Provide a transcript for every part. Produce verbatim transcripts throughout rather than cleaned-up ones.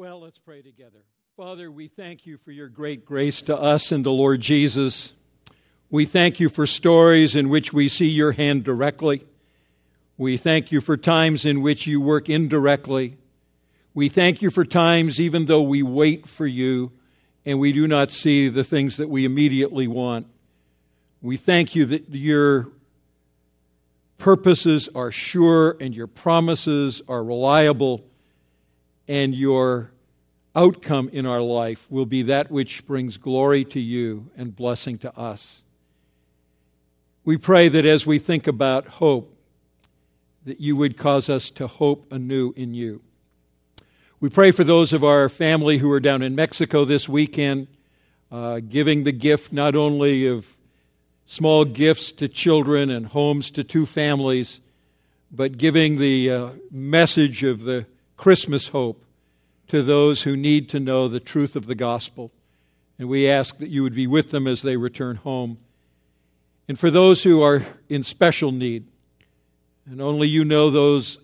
Well, let's pray together. Father, we thank you for your great grace to us in the Lord Jesus. We thank you for stories in which we see your hand directly. We thank you for times in which you work indirectly. We thank you for times even though we wait for you and we do not see the things that we immediately want. We thank you that your purposes are sure and your promises are reliable, and your outcome in our life will be that which brings glory to you and blessing to us. We pray that as we think about hope, that you would cause us to hope anew in you. We pray for those of our family who are down in Mexico this weekend, uh, giving the gift not only of small gifts to children and homes to two families, but giving the uh, message of the Christmas hope to those who need to know the truth of the gospel. And we ask that you would be with them as they return home. And for those who are in special need, and only you know those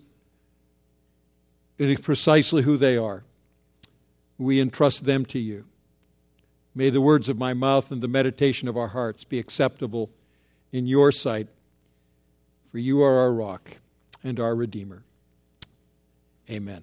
precisely who they are, we entrust them to you. May the words of my mouth and the meditation of our hearts be acceptable in your sight, for you are our rock and our Redeemer. Amen.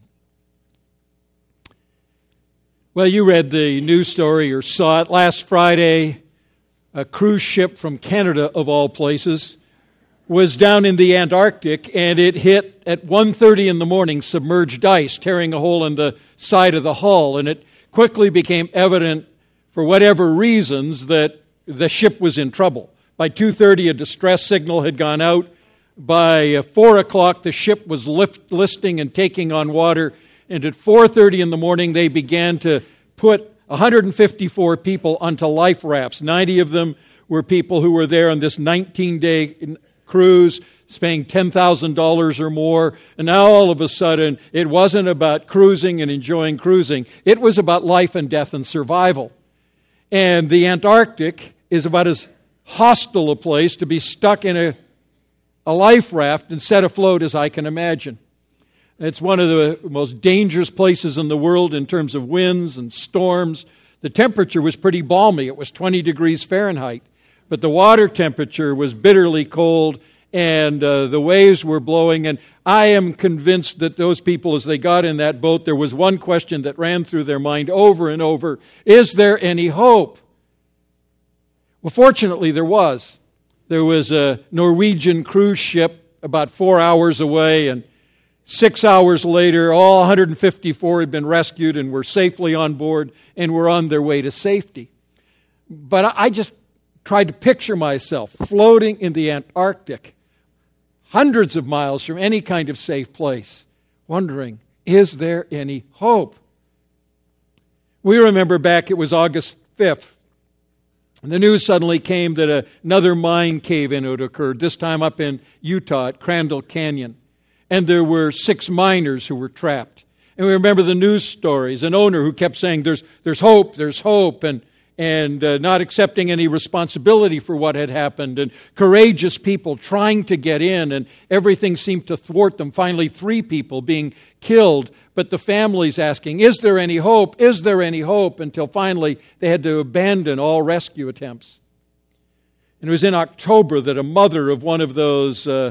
Well, you read the news story or saw it last Friday. A cruise ship from Canada, of all places, was down in the Antarctic, and it hit at one thirty in the morning submerged ice, tearing a hole in the side of the hull. And it quickly became evident, for whatever reasons, that the ship was in trouble. By two thirty, a distress signal had gone out. By four o'clock, the ship was lift, listing and taking on water. And at four thirty in the morning, they began to put one hundred fifty-four people onto life rafts. ninety of them were people who were there on this nineteen-day cruise, paying ten thousand dollars or more. And now all of a sudden, it wasn't about cruising and enjoying cruising. It was about life and death and survival. And the Antarctic is about as hostile a place to be stuck in a, a life raft and set afloat as I can imagine. It's one of the most dangerous places in the world in terms of winds and storms. The temperature was pretty balmy. It was twenty degrees Fahrenheit. But the water temperature was bitterly cold, and uh, the waves were blowing. And I am convinced that those people, as they got in that boat, there was one question that ran through their mind over and over: is there any hope? Well, fortunately, there was. There was a Norwegian cruise ship about four hours away, and Six hours later, all one hundred fifty-four had been rescued and were safely on board and were on their way to safety. But I just tried to picture myself floating in the Antarctic, hundreds of miles from any kind of safe place, wondering, is there any hope? We remember back, it was August fifth, and the news suddenly came that another mine cave-in had occurred, this time up in Utah at Crandall Canyon. And there were six miners who were trapped. And we remember the news stories, an owner who kept saying, there's there's hope, there's hope, and, and uh, not accepting any responsibility for what had happened, and courageous people trying to get in, and everything seemed to thwart them. Finally, three people being killed, but the families asking, is there any hope, is there any hope, until finally they had to abandon all rescue attempts. And it was in October that a mother of one of those uh,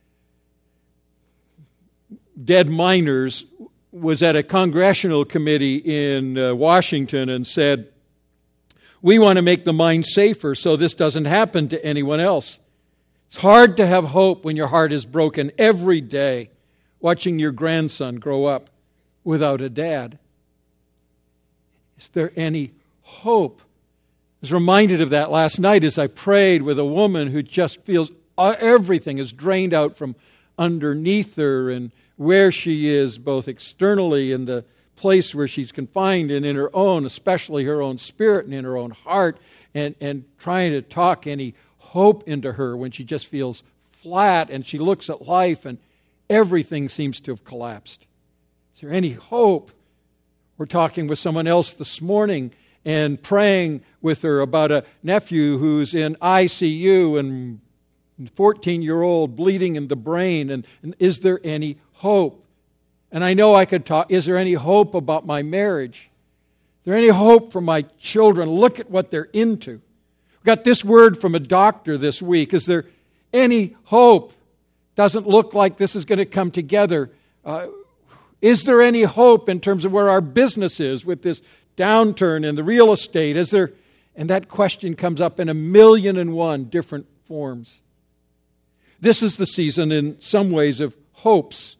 dead miners was at a congressional committee in uh, Washington and said, we want to make the mine safer so this doesn't happen to anyone else. It's hard to have hope when your heart is broken every day watching your grandson grow up without a dad. Is there any hope? I was reminded of that last night as I prayed with a woman who just feels everything is drained out from underneath her, and where she is, both externally and the place where she's confined, and in her own, especially her own spirit and in her own heart, and, and trying to talk any hope into her when she just feels flat and she looks at life and everything seems to have collapsed. Is there any hope? We're talking with someone else this morning and praying with her about a nephew who's in I C U and fourteen-year-old bleeding in the brain, and, and is there any hope? And I know I could talk, is there any hope about my marriage? Is there any hope for my children? Look at what they're into. We got this word from a doctor this week. Is there any hope? Doesn't look like this is going to come together. Uh, is there any hope in terms of where our business is with this downturn in the real estate? Is there? And that question comes up in a million and one different forms. This is the season in some ways of hopes.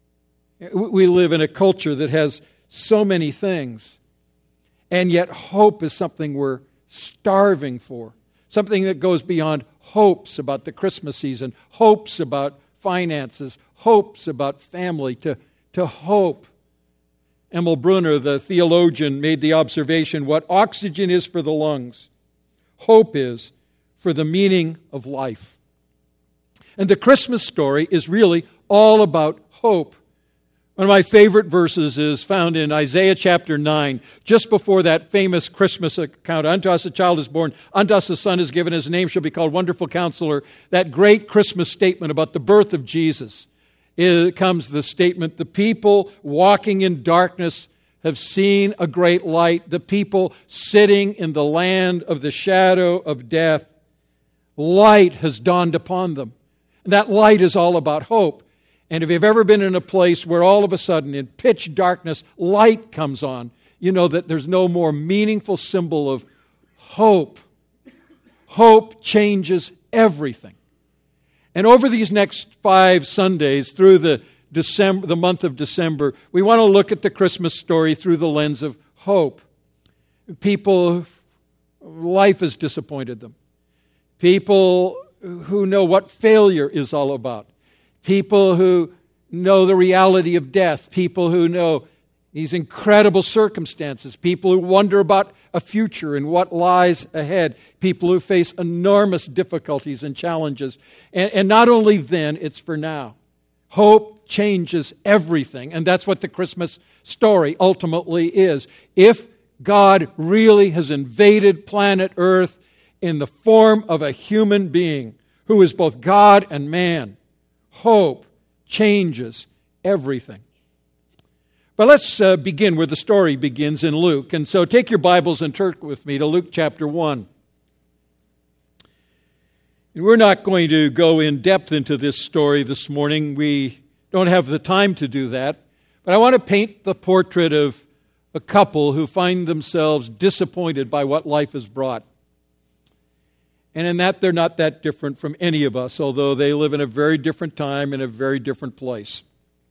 We live in a culture that has so many things, and yet hope is something we're starving for, something that goes beyond hopes about the Christmas season, hopes about finances, hopes about family, to, to hope. Emil Brunner, the theologian, made the observation, what oxygen is for the lungs, hope is for the meaning of life. And the Christmas story is really all about hope. One of my favorite verses is found in Isaiah chapter nine, just before that famous Christmas account. Unto us a child is born, unto us a son is given, his name shall be called Wonderful Counselor. That great Christmas statement about the birth of Jesus. It comes the statement, the people walking in darkness have seen a great light. The people sitting in the land of the shadow of death, light has dawned upon them. And that light is all about hope. And if you've ever been in a place where all of a sudden in pitch darkness, light comes on, you know that there's no more meaningful symbol of hope. Hope changes everything. And over these next five Sundays through the December, the month of December, we want to look at the Christmas story through the lens of hope. People, life has disappointed them. People who know what failure is all about. People who know the reality of death. People who know these incredible circumstances. People who wonder about a future and what lies ahead. People who face enormous difficulties and challenges. And, and not only then, it's for now. Hope changes everything. And that's what the Christmas story ultimately is. If God really has invaded planet Earth in the form of a human being who is both God and man, hope changes everything. But let's uh, begin where the story begins in Luke. And so take your Bibles and turn with me to Luke chapter one. And we're not going to go in depth into this story this morning. We don't have the time to do that. But I want to paint the portrait of a couple who find themselves disappointed by what life has brought. And in that, they're not that different from any of us, although they live in a very different time in a very different place.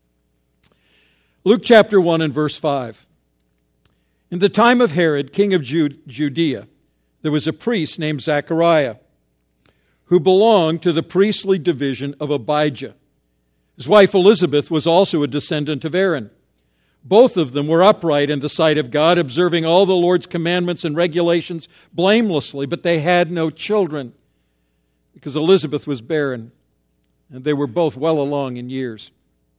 Luke chapter one and verse five. In the time of Herod, king of Judea, there was a priest named Zechariah who belonged to the priestly division of Abijah. His wife Elizabeth was also a descendant of Aaron. Both of them were upright in the sight of God, observing all the Lord's commandments and regulations blamelessly, but they had no children because Elizabeth was barren, and they were both well along in years.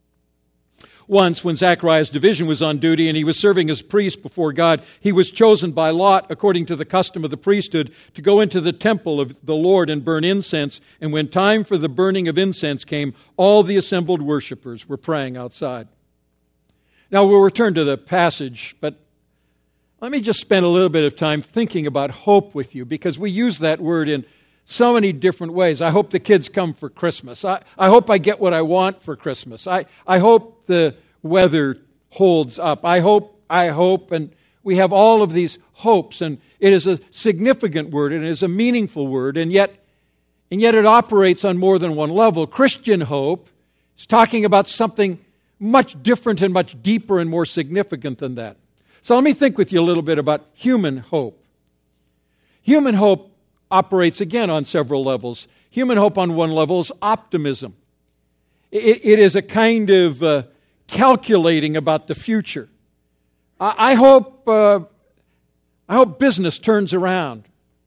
Once, when Zechariah's division was on duty and he was serving as priest before God, he was chosen by lot, according to the custom of the priesthood, to go into the temple of the Lord and burn incense. And when time for the burning of incense came, all the assembled worshipers were praying outside. Now, we'll return to the passage, but let me just spend a little bit of time thinking about hope with you, because we use that word in so many different ways. I hope the kids come for Christmas. I, I hope I get what I want for Christmas. I, I hope the weather holds up. I hope, I hope, and we have all of these hopes, and it is a significant word, and it is a meaningful word, and yet, and yet it operates on more than one level. Christian hope is talking about something much different and much deeper and more significant than that. So let me think with you a little bit about human hope. Human hope operates again on several levels. Human hope on one level is optimism. It, it is a kind of uh, calculating about the future. I, I hope uh, I hope business turns around.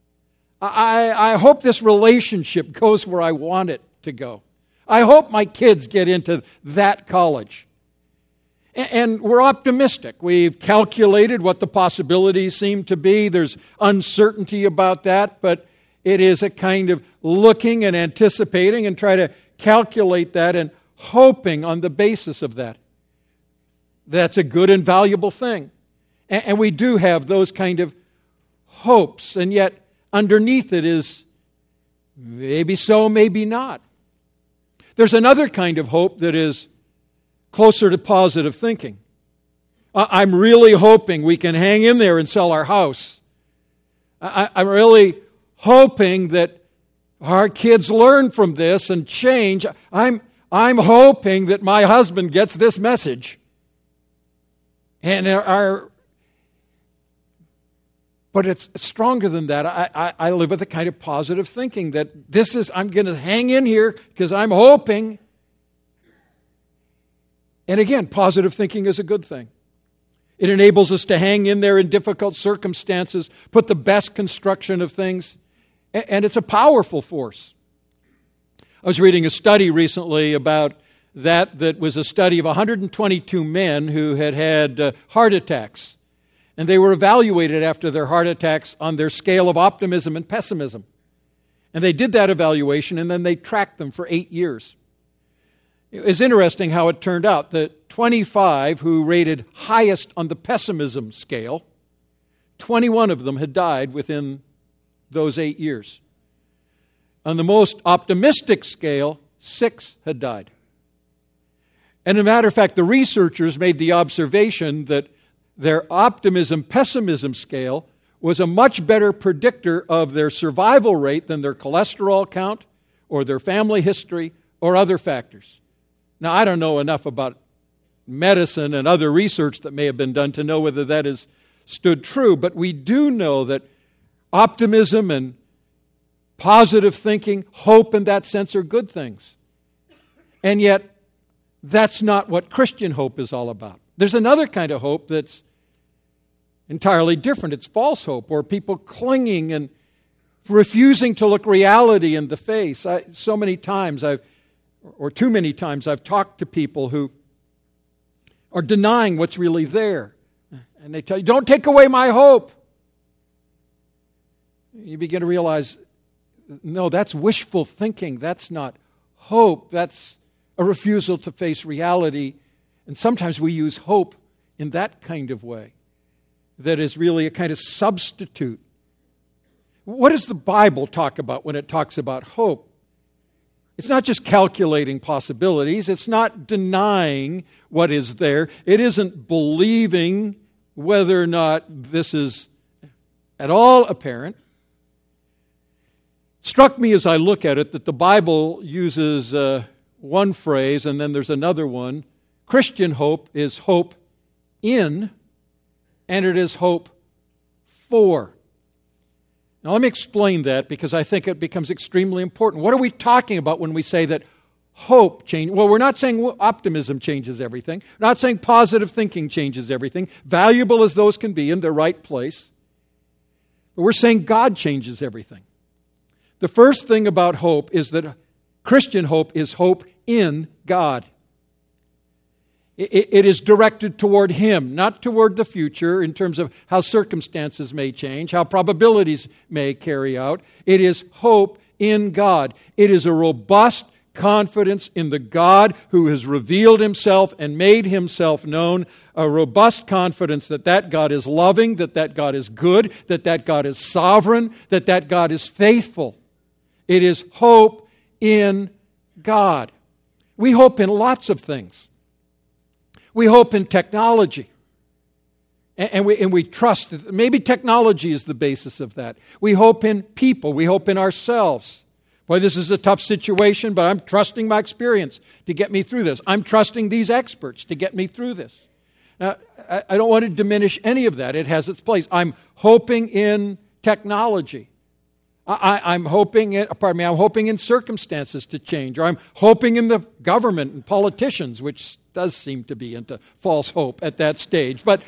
I, I hope this relationship goes where I want it to go. I hope my kids get into that college. And we're optimistic. We've calculated what the possibilities seem to be. There's uncertainty about that, but it is a kind of looking and anticipating and try to calculate that and hoping on the basis of that. That's a good and valuable thing. And, and we do have those kind of hopes, and yet underneath it is maybe so, maybe not. There's another kind of hope that is closer to positive thinking. I'm really hoping we can hang in there and sell our house. I'm really hoping that our kids learn from this and change. I'm, I'm hoping that my husband gets this message. And our, but it's stronger than that. I, I, I live with a kind of positive thinking that this is, I'm going to hang in here because I'm hoping. And again, positive thinking is a good thing. It enables us to hang in there in difficult circumstances, put the best construction of things, and it's a powerful force. I was reading a study recently about that that was a study of one hundred twenty-two men who had had uh, heart attacks, and they were evaluated after their heart attacks on their scale of optimism and pessimism. And they did that evaluation, and then they tracked them for eight years. It was interesting how it turned out. The twenty-five who rated highest on the pessimism scale, twenty-one of them had died within those eight years. On the most optimistic scale, six had died. And as a matter of fact, the researchers made the observation that their optimism-pessimism scale was a much better predictor of their survival rate than their cholesterol count or their family history or other factors. Now, I don't know enough about medicine and other research that may have been done to know whether that has stood true, but we do know that optimism and positive thinking, hope in that sense, are good things. And yet, that's not what Christian hope is all about. There's another kind of hope that's entirely different. It's false hope, or people clinging and refusing to look reality in the face. I, so many times I've or too many times I've talked to people who are denying what's really there. And they tell you, don't take away my hope. You begin to realize, no, that's wishful thinking. That's not hope. That's a refusal to face reality. And sometimes we use hope in that kind of way that is really a kind of substitute. What does the Bible talk about when it talks about hope? It's not just calculating possibilities. It's not denying what is there. It isn't believing whether or not this is at all apparent. Struck me as I look at it that the Bible uses uh, one phrase and then there's another one. Christian hope is hope in, and it is hope for. Now, let me explain that because I think it becomes extremely important. What are we talking about when we say that hope changes? Well, we're not saying optimism changes everything. We're not saying positive thinking changes everything, valuable as those can be in their right place. But we're saying God changes everything. The first thing about hope is that Christian hope is hope in God. It is directed toward Him, not toward the future in terms of how circumstances may change, how probabilities may carry out. It is hope in God. It is a robust confidence in the God who has revealed Himself and made Himself known, a robust confidence that that God is loving, that that God is good, that that God is sovereign, that that God is faithful. It is hope in God. We hope in lots of things. We hope in technology, and we, and we trust that maybe technology is the basis of that. We hope in people. We hope in ourselves. Boy, this is a tough situation, but I'm trusting my experience to get me through this. I'm trusting these experts to get me through this. Now, I, I don't want to diminish any of that. It has its place. I'm hoping in technology. I, I'm hoping, it, pardon me, I'm hoping in circumstances to change, or I'm hoping in the government and politicians, which does seem to be into false hope at that stage. But,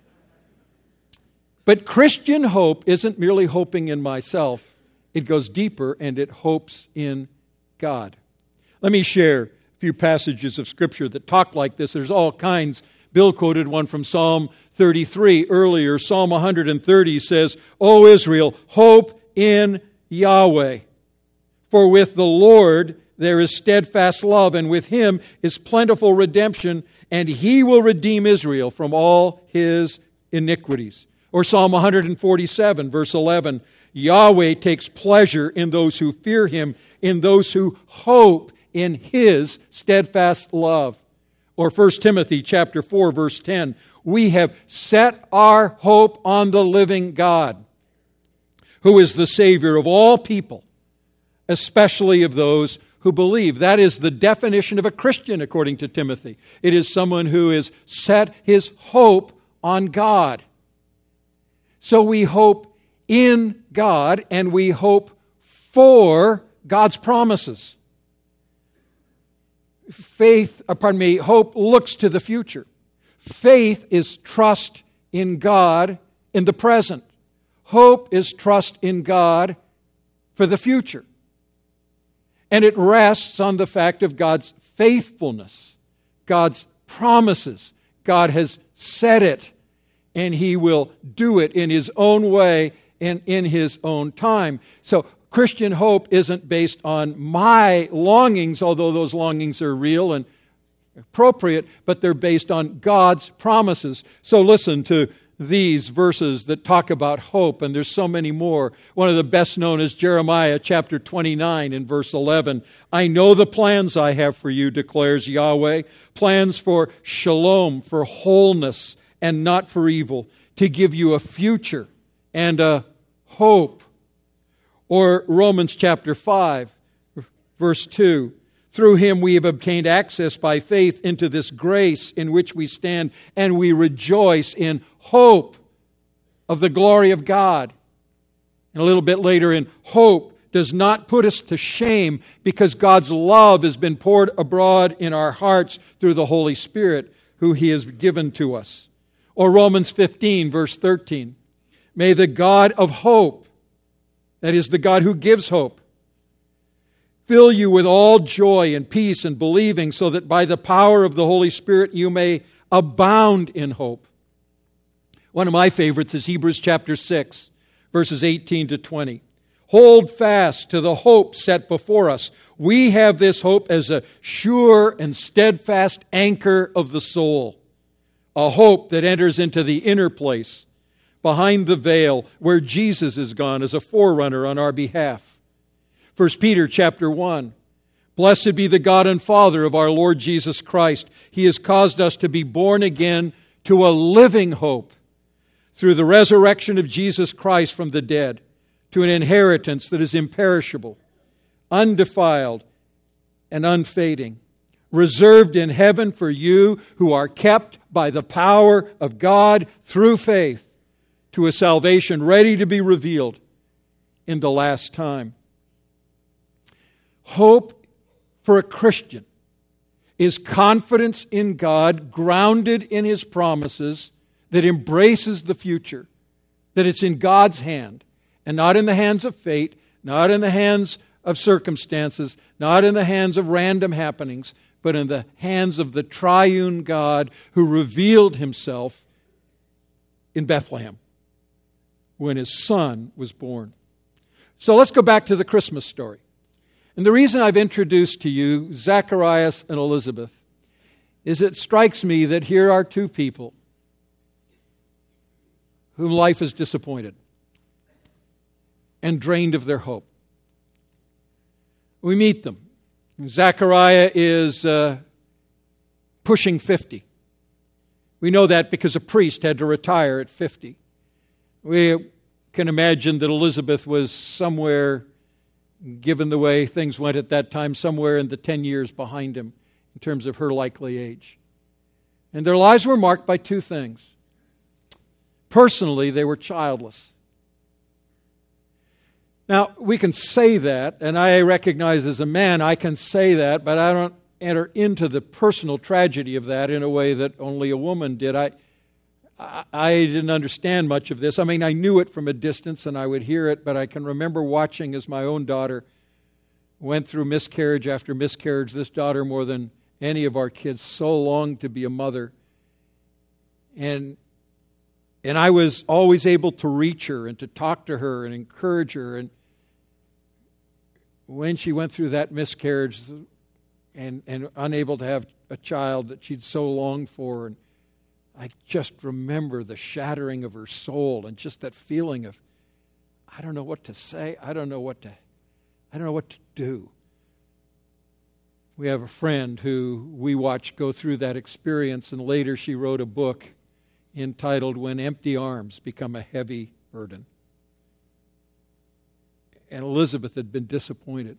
but Christian hope isn't merely hoping in myself. It goes deeper, and it hopes in God. Let me share a few passages of Scripture that talk like this. There's all kinds. Bill quoted one from Psalm thirty-three earlier. Psalm one hundred thirty says, O Israel, hope in Yahweh, for with the Lord there is steadfast love, and with him is plentiful redemption, and he will redeem Israel from all his iniquities. Or Psalm one forty-seven, verse eleven, Yahweh takes pleasure in those who fear him, in those who hope in his steadfast love. Or First Timothy chapter four, verse ten, we have set our hope on the living God, who is the Savior of all people, especially of those who believe. That is the definition of a Christian, according to Timothy. It is someone who has set his hope on God. So we hope in God, and we hope for God's promises. Faith, uh, pardon me, hope looks to the future. Faith is trust in God in the present. Hope is trust in God for the future. And it rests on the fact of God's faithfulness, God's promises. God has said it, and he will do it in his own way and in his own time. So Christian hope isn't based on my longings, although those longings are real and appropriate, but they're based on God's promises. So listen to these verses that talk about hope, and there's so many more. One of the best known is Jeremiah chapter twenty-nine in verse eleven. I know the plans I have for you, declares Yahweh, plans for shalom, for wholeness, and not for evil, to give you a future and a hope. Or Romans chapter five, verse two. Through him we have obtained access by faith into this grace in which we stand, and we rejoice in hope of the glory of God. And a little bit later, in hope does not put us to shame, because God's love has been poured abroad in our hearts through the Holy Spirit, who he has given to us. Or Romans fifteen, verse thirteen. May the God of hope, that is the God who gives hope, fill you with all joy and peace and believing, so that by the power of the Holy Spirit you may abound in hope. One of my favorites is Hebrews chapter six, verses eighteen to twenty. Hold fast to the hope set before us. We have this hope as a sure and steadfast anchor of the soul, a hope that enters into the inner place, behind the veil, where Jesus is gone as a forerunner on our behalf. First Peter chapter one. Blessed be the God and Father of our Lord Jesus Christ. He has caused us to be born again to a living hope through the resurrection of Jesus Christ from the dead, to an inheritance that is imperishable, undefiled, and unfading, reserved in heaven for you who are kept by the power of God through faith, to a salvation ready to be revealed in the last time. Hope for a Christian is confidence in God, grounded in his promises, that embraces the future, that it's in God's hand and not in the hands of fate, not in the hands of circumstances, not in the hands of random happenings, but in the hands of the triune God who revealed himself in Bethlehem when his son was born. So let's go back to the Christmas story. And the reason I've introduced to you Zacharias and Elizabeth is it strikes me that here are two people whom life has disappointed and drained of their hope. We meet them. Zachariah is uh, pushing fifty. We know that because a priest had to retire at fifty. We can imagine that Elizabeth was somewhere, given the way things went at that time, somewhere in the ten years behind him in terms of her likely age. And their lives were marked by two things. Personally, they were childless. Now, we can say that, and I recognize as a man I can say that, but I don't enter into the personal tragedy of that in a way that only a woman did. I, I, I didn't understand much of this. I mean, I knew it from a distance and I would hear it, but I can remember watching as my own daughter went through miscarriage after miscarriage. This daughter, more than any of our kids, so longed to be a mother. And And I was always able to reach her and to talk to her and encourage her. And when she went through that miscarriage and, and unable to have a child that she'd so longed for, and I just remember the shattering of her soul and just that feeling of, I don't know what to say, I don't know what to, I don't know what to do. We have a friend who we watched go through that experience, and later she wrote a book entitled When Empty Arms Become a Heavy Burden. And Elizabeth had been disappointed.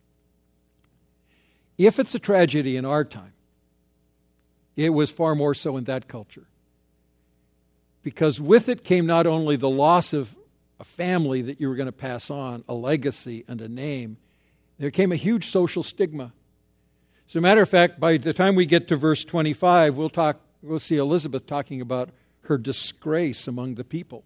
If it's a tragedy in our time, it was far more so in that culture. Because with it came not only the loss of a family that you were going to pass on, a legacy and a name, there came a huge social stigma. As a matter of fact, by the time we get to verse twenty-five, we'll talk. We'll see Elizabeth talking about her disgrace among the people.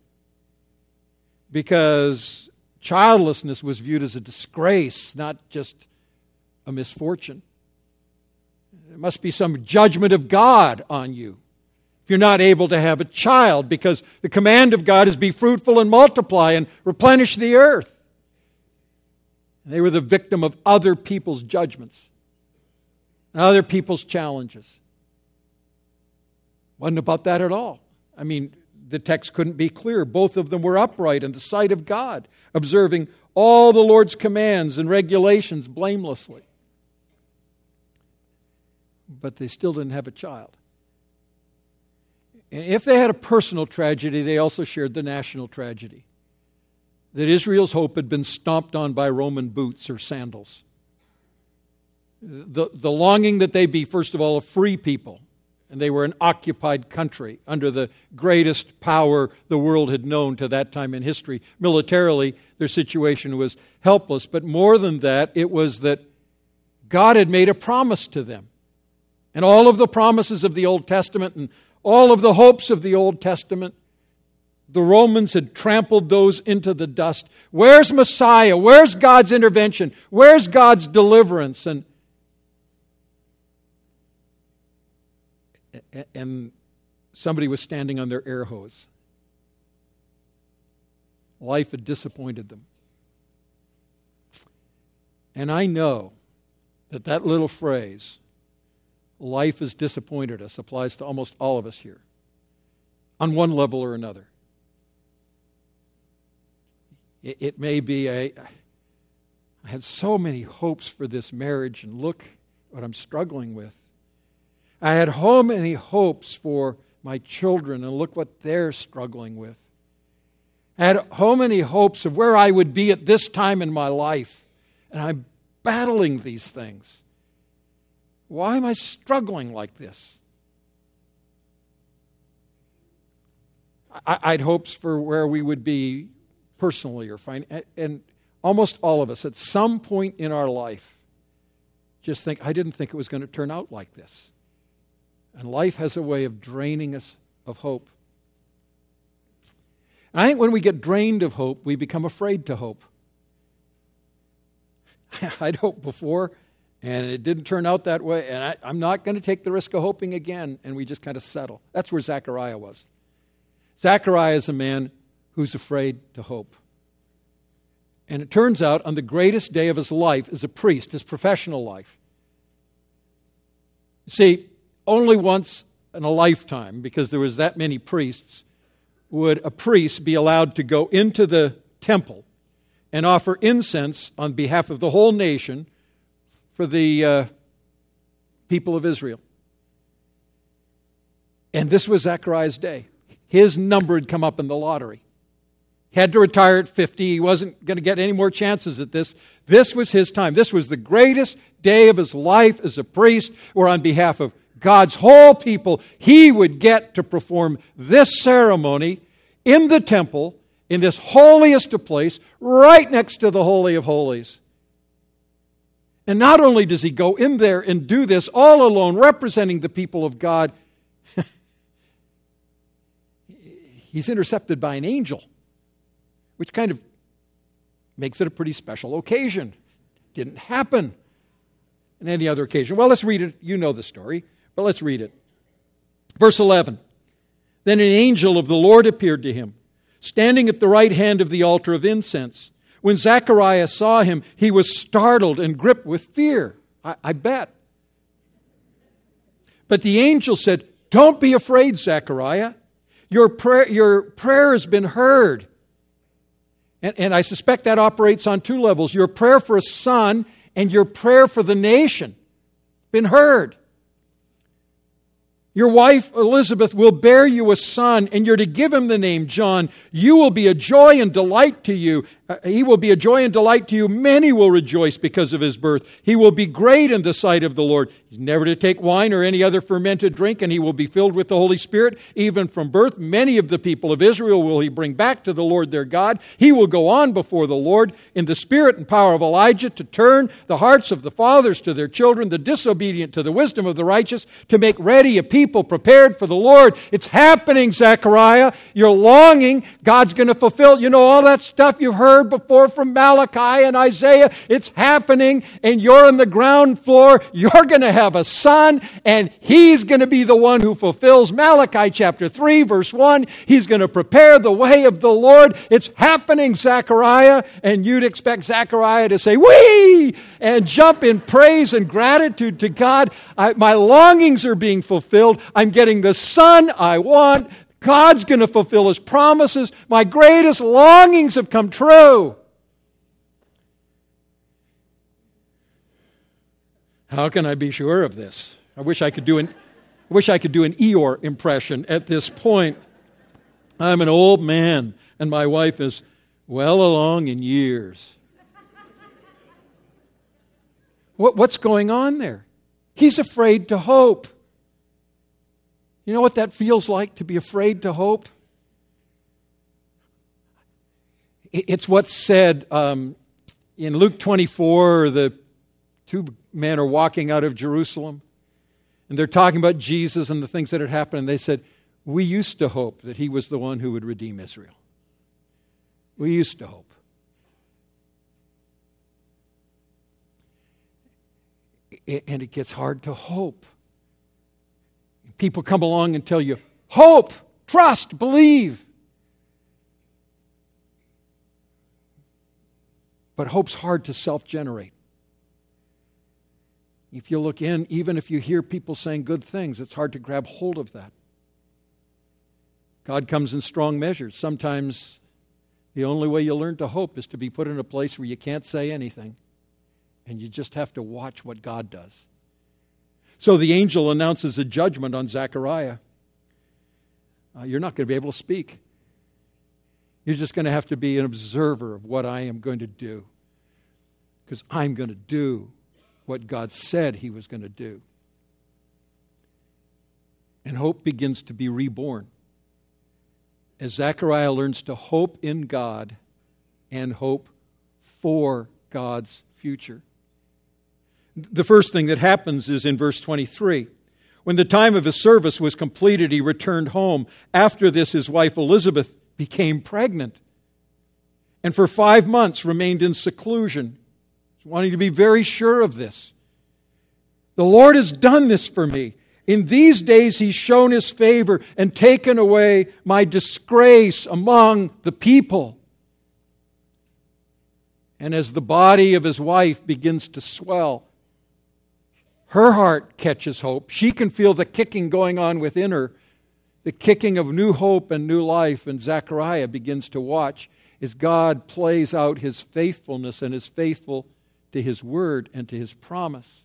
Because childlessness was viewed as a disgrace, not just a misfortune. There must be some judgment of God on you if you're not able to have a child, because the command of God is be fruitful and multiply and replenish the earth. They were the victim of other people's judgments and other people's challenges. Wasn't about that at all. I mean, the text couldn't be clearer. Both of them were upright in the sight of God, observing all the Lord's commands and regulations blamelessly. But they still didn't have a child. And if they had a personal tragedy, they also shared the national tragedy. That Israel's hope had been stomped on by Roman boots or sandals. The, the longing that they be, first of all, a free people. And they were an occupied country under the greatest power the world had known to that time in history. Militarily, their situation was helpless. But more than that, it was that God had made a promise to them. And all of the promises of the Old Testament and all of the hopes of the Old Testament, the Romans had trampled those into the dust. Where's Messiah? Where's God's intervention? Where's God's deliverance? And And somebody was standing on their air hose. Life had disappointed them. And I know that that little phrase, life has disappointed us, applies to almost all of us here, on one level or another. It, it may be a, I had so many hopes for this marriage, and look what I'm struggling with. I had so many hopes for my children, and look what they're struggling with. I had so many hopes of where I would be at this time in my life, and I'm battling these things. Why am I struggling like this? I, I'd hopes for where we would be personally or fin- and almost all of us at some point in our life just think, I didn't think it was going to turn out like this. And life has a way of draining us of hope. And I think when we get drained of hope, we become afraid to hope. I'd hoped before, and it didn't turn out that way, and I, I'm not going to take the risk of hoping again, and we just kind of settle. That's where Zechariah was. Zechariah is a man who's afraid to hope. And it turns out, on the greatest day of his life as a priest, his professional life, see, only once in a lifetime, because there was that many priests, would a priest be allowed to go into the temple and offer incense on behalf of the whole nation for the uh, people of Israel. And this was Zechariah's day. His number had come up in the lottery. He had to retire at fifty. He wasn't going to get any more chances at this. This was his time. This was the greatest day of his life as a priest, where on behalf of God's whole people, he would get to perform this ceremony in the temple, in this holiest of place, right next to the Holy of Holies. And not only does he go in there and do this all alone, representing the people of God, he's intercepted by an angel, which kind of makes it a pretty special occasion. Didn't happen on any other occasion. Well, let's read it. You know the story. But let's read it. Verse eleven. Then an angel of the Lord appeared to him, standing at the right hand of the altar of incense. When Zechariah saw him, he was startled and gripped with fear. I, I bet. But the angel said, "Don't be afraid, Zechariah. Your prayer, your prayer has been heard." And, and I suspect that operates on two levels. Your prayer for a son and your prayer for the nation been heard. Your wife, Elizabeth, will bear you a son, and you're to give him the name John. You will be a joy and delight to you. Uh, he will be a joy and delight to you. Many will rejoice because of his birth. He will be great in the sight of the Lord. He's never to take wine or any other fermented drink, and he will be filled with the Holy Spirit. Even from birth, many of the people of Israel will he bring back to the Lord their God. He will go on before the Lord in the spirit and power of Elijah to turn the hearts of the fathers to their children, the disobedient to the wisdom of the righteous, to make ready a people People prepared for the Lord. It's happening, Zechariah. You're longing. God's going to fulfill. You know, all that stuff you've heard before from Malachi and Isaiah. It's happening, and you're on the ground floor. You're going to have a son, and he's going to be the one who fulfills Malachi chapter three, verse one. He's going to prepare the way of the Lord. It's happening, Zechariah. And you'd expect Zechariah to say, "Wee!" and jump in praise and gratitude to God. I, my longings are being fulfilled. I'm getting the son I want. God's going to fulfill his promises. My greatest longings have come true. How can I be sure of this? I wish I could do an, I wish I could do an Eeyore impression at this point. I'm an old man, and my wife is well along in years. What, what's going on there? He's afraid to hope. You know what that feels like, to be afraid to hope? It's what's said um, in Luke twenty-four. The two men are walking out of Jerusalem, and they're talking about Jesus and the things that had happened. And they said, "We used to hope that he was the one who would redeem Israel. We used to hope." And it gets hard to hope. People come along and tell you, hope, trust, believe. But hope's hard to self-generate. If you look in, even if you hear people saying good things, it's hard to grab hold of that. God comes in strong measures. Sometimes the only way you learn to hope is to be put in a place where you can't say anything, and you just have to watch what God does. So the angel announces a judgment on Zechariah. Uh, you're not going to be able to speak. You're just going to have to be an observer of what I am going to do, because I'm going to do what God said he was going to do. And hope begins to be reborn as Zechariah learns to hope in God and hope for God's future. The first thing that happens is in verse twenty-three. When the time of his service was completed, he returned home. After this, his wife Elizabeth became pregnant, and for five months remained in seclusion, wanting to be very sure of this. The Lord has done this for me. In these days he's shown his favor and taken away my disgrace among the people. And as the body of his wife begins to swell, her heart catches hope. She can feel the kicking going on within her, the kicking of new hope and new life. And Zechariah begins to watch as God plays out his faithfulness and is faithful to his word and to his promise.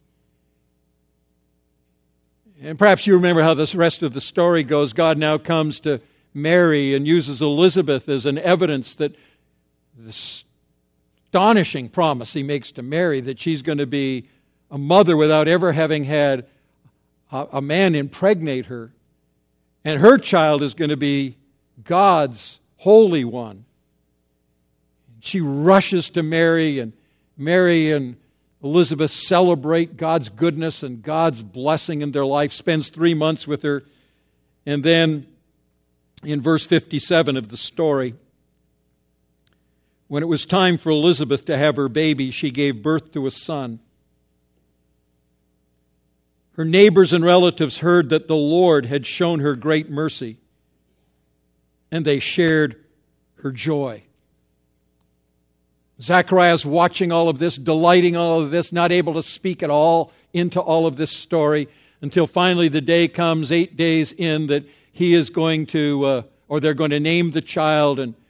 And perhaps you remember how the rest of the story goes. God now comes to Mary and uses Elizabeth as an evidence that this astonishing promise he makes to Mary, that she's going to be a mother without ever having had a, a man impregnate her. And her child is going to be God's Holy One. She rushes to Mary, and Mary and Elizabeth celebrate God's goodness and God's blessing in their life, spends three months with her. And then in verse fifty-seven of the story, when it was time for Elizabeth to have her baby, she gave birth to a son. Her neighbors and relatives heard that the Lord had shown her great mercy, and they shared her joy. Zechariah's watching all of this, delighting all of this, not able to speak at all into all of this story until finally the day comes, eight days in, that he is going to, uh, or they're going to name the child, and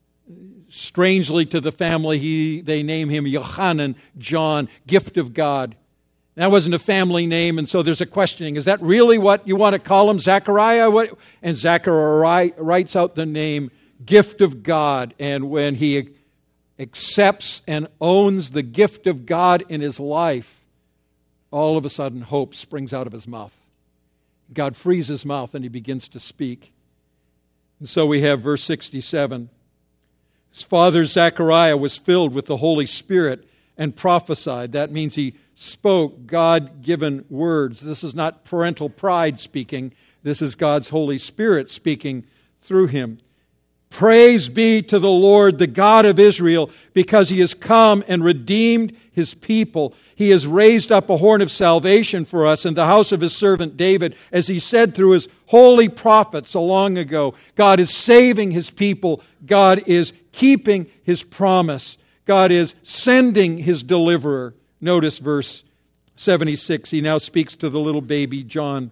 strangely to the family, he, they name him Yochanan, John, gift of God. That wasn't a family name, and so there's a questioning. Is that really what you want to call him, Zechariah? What? And Zechariah writes out the name, gift of God. And when he accepts and owns the gift of God in his life, all of a sudden hope springs out of his mouth. God frees his mouth and he begins to speak. And so we have verse sixty-seven. His father Zechariah was filled with the Holy Spirit and prophesied. That means he spoke God-given words. This is not parental pride speaking. This is God's Holy Spirit speaking through him. Praise be to the Lord, the God of Israel, because he has come and redeemed his people. He has raised up a horn of salvation for us in the house of his servant David, as he said through his holy prophets so long ago. God is saving his people. God is keeping his promise. God is sending his deliverer. Notice verse seventy-six. He now speaks to the little baby John.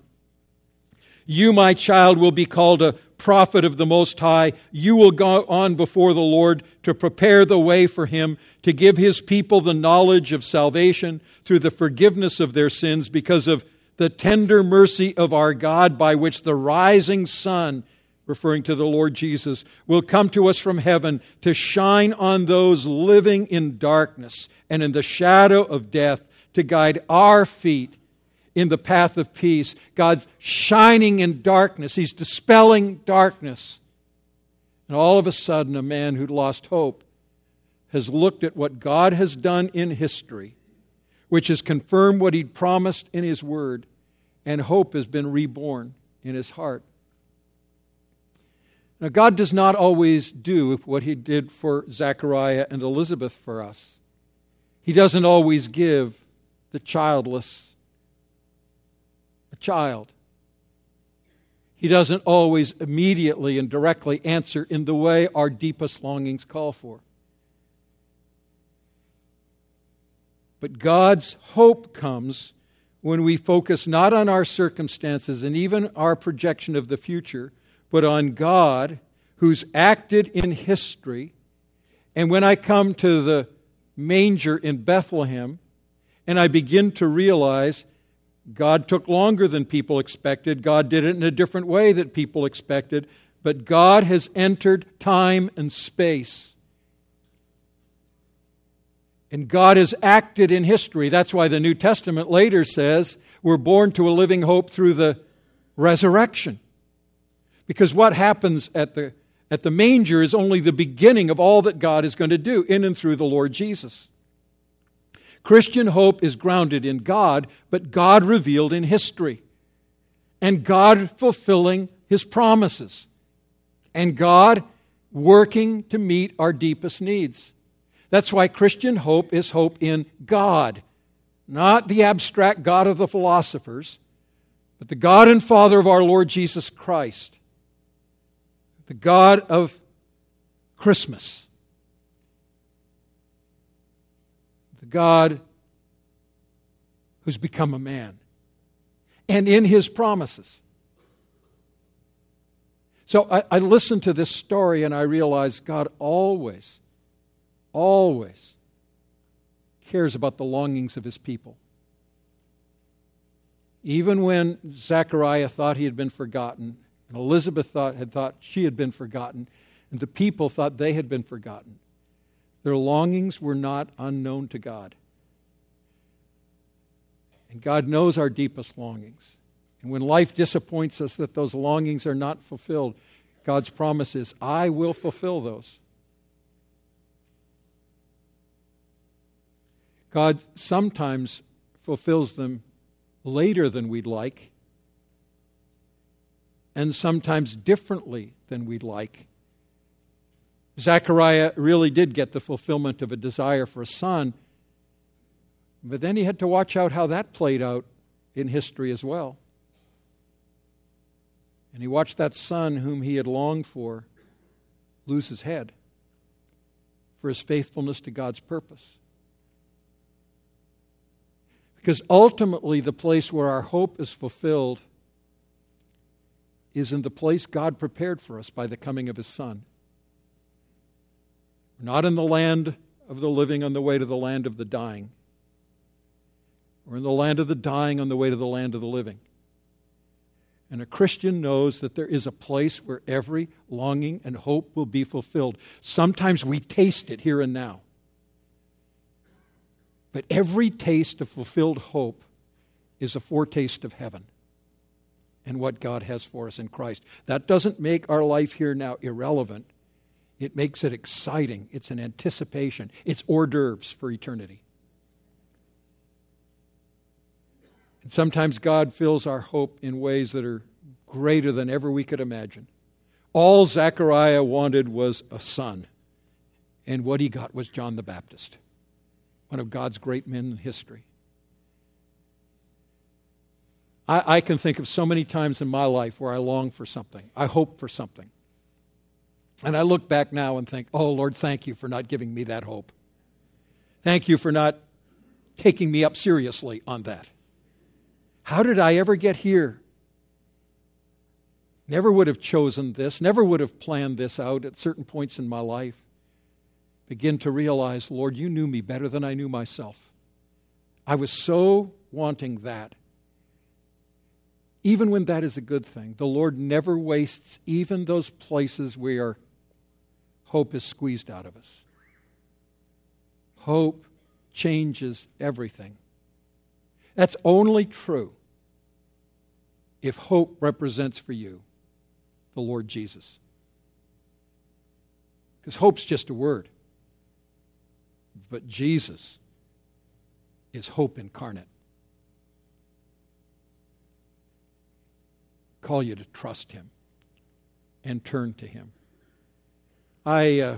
You, my child, will be called a prophet of the Most High. You will go on before the Lord to prepare the way for him, to give his people the knowledge of salvation through the forgiveness of their sins, because of the tender mercy of our God, by which the rising sun, referring to the Lord Jesus, will come to us from heaven to shine on those living in darkness and in the shadow of death, to guide our feet in the path of peace. God's shining in darkness. He's dispelling darkness. And all of a sudden, a man who'd lost hope has looked at what God has done in history, which has confirmed what he'd promised in his word, and hope has been reborn in his heart. Now, God does not always do what he did for Zechariah and Elizabeth for us. He doesn't always give the childless a child. He doesn't always immediately and directly answer in the way our deepest longings call for. But God's hope comes when we focus not on our circumstances and even our projection of the future, but on God who's acted in history. And when I come to the manger in Bethlehem and I begin to realize God took longer than people expected, God did it in a different way than people expected, but God has entered time and space. And God has acted in history. That's why the New Testament later says we're born to a living hope through the resurrection. Because what happens at the, at the manger is only the beginning of all that God is going to do in and through the Lord Jesus. Christian hope is grounded in God, but God revealed in history. And God fulfilling his promises. And God working to meet our deepest needs. That's why Christian hope is hope in God. Not the abstract God of the philosophers, but the God and Father of our Lord Jesus Christ. The God of Christmas. The God who's become a man. And in his promises. So I, I listen to this story and I realize God always, always cares about the longings of his people. Even when Zechariah thought he had been forgotten, and Elizabeth thought, had thought she had been forgotten, and the people thought they had been forgotten, their longings were not unknown to God. And God knows our deepest longings. And when life disappoints us that those longings are not fulfilled, God's promise is, I will fulfill those. God sometimes fulfills them later than we'd like, and sometimes differently than we'd like. Zechariah really did get the fulfillment of a desire for a son, but then he had to watch out how that played out in history as well. And he watched that son whom he had longed for lose his head for his faithfulness to God's purpose. Because ultimately, the place where our hope is fulfilled is in the place God prepared for us by the coming of his Son. We're not in the land of the living on the way to the land of the dying. We're in the land of the dying on the way to the land of the living. And a Christian knows that there is a place where every longing and hope will be fulfilled. Sometimes we taste it here and now. But every taste of fulfilled hope is a foretaste of heaven and what God has for us in Christ. That doesn't make our life here now irrelevant. It makes it exciting. It's an anticipation. It's hors d'oeuvres for eternity. And sometimes God fills our hope in ways that are greater than ever we could imagine. All Zechariah wanted was a son. And what he got was John the Baptist, one of God's great men in history. I, I can think of so many times in my life where I long for something. I hope for something. And I look back now and think, oh, Lord, thank you for not giving me that hope. Thank you for not taking me up seriously on that. How did I ever get here? Never would have chosen this, never would have planned this out at certain points in my life. Begin to realize, Lord, you knew me better than I knew myself. I was so wanting that. Even when that is a good thing, the Lord never wastes even those places where our hope is squeezed out of us. Hope changes everything. That's only true if hope represents for you the Lord Jesus. Because hope's just a word. But Jesus is hope incarnate. Call you to trust him and turn to him. I uh,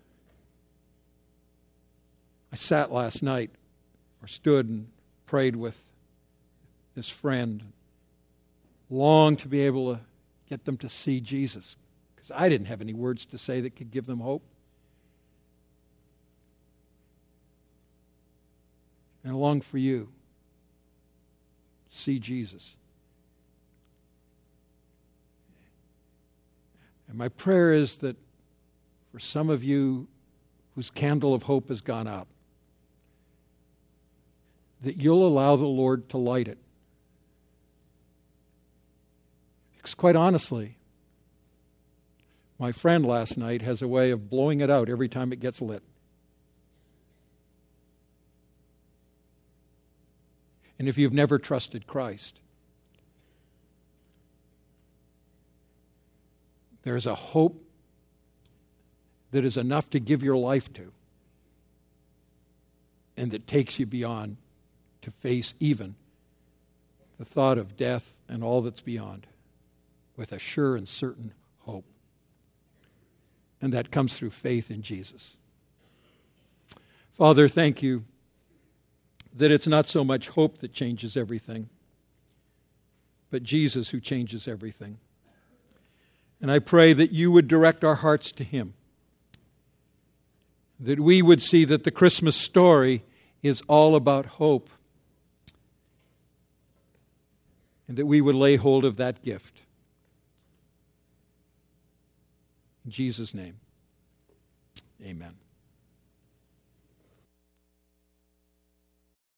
I sat last night, or stood and prayed with this friend, longed to be able to get them to see Jesus, because I didn't have any words to say that could give them hope. And I long for you to see Jesus. And my prayer is that for some of you whose candle of hope has gone out, that you'll allow the Lord to light it. Because quite honestly, my friend last night has a way of blowing it out every time it gets lit. And if you've never trusted Christ, there's a hope that is enough to give your life to, and that takes you beyond to face even the thought of death and all that's beyond with a sure and certain hope. And that comes through faith in Jesus. Father, thank you that it's not so much hope that changes everything, but Jesus who changes everything. And I pray that you would direct our hearts to him, that we would see that the Christmas story is all about hope, and that we would lay hold of that gift. In Jesus' name, amen.